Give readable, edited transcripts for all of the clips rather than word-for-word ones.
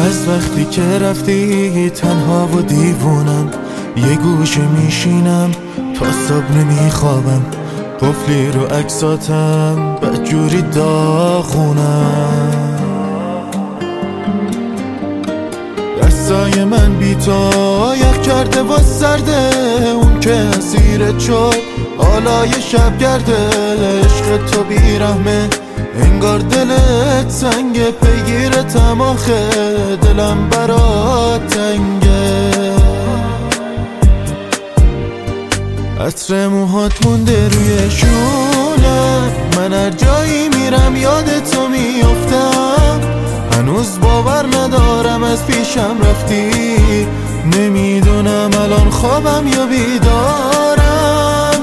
از وقتی که رفتی تنها و دیوونم، یه گوشه میشینم تا صبح نمیخوابم، قفلی رو عکساتم بدجوری داغونم. دستای من بی تو یخ کرده و سرده، اون که اسیرت شد آلای شب گرده. عشق تو بیرحمه انگار دلت سنگه، پیگیرتم آخه دلم برات تنگه. عطر موهات مونده روی شونه، من هر جایی میرم یاد تو میافتم. هنوز باور ندارم از پیشم رفتی، نمیدونم الان خوابم یا بیدارم.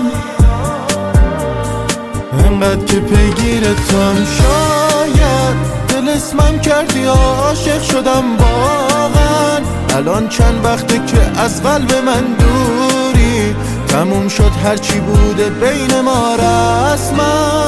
انقدر که پیگیر توام شاید دل اسمم کردی، عاشق شدم واقعا. الان چند وقته که از قلب من دوری، تموم شد هرچی بوده بین ما رسما.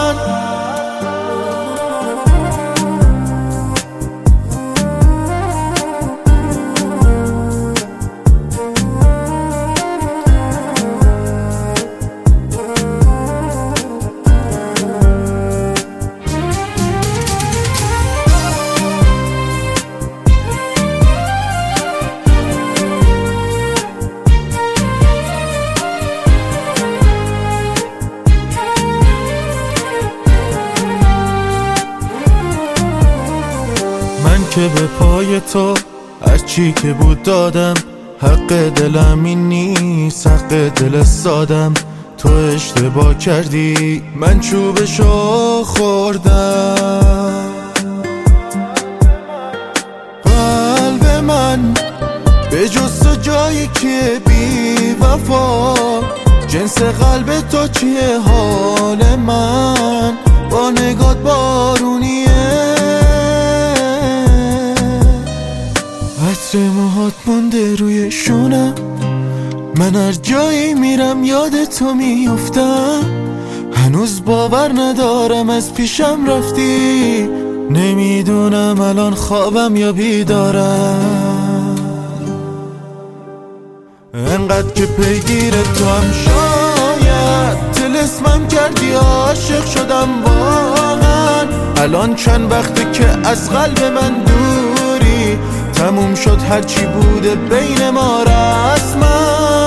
که به پای تو هرچی که بود دادم، حق دلم این نیست، حق دل سادم. تو اشتباه کردی من چوبشو خوردم. قلب من به جز تو جایی که بی وفا، جنس قلب تو چیه حال من با نگات بارونیه. عطر موهات مونده روی شونم، من هر جایی میرم یاد تو میافتم. هنوز باور ندارم از پیشم رفتی، نمیدونم الان خوابم یا بیدارم. انقدر که پیگیر تو هم شاید دل اسمم کردی، عاشق شدم واقعا. الان چند وقته که از قلب من دوری، تموم شد هرچی بوده بین ما رسما.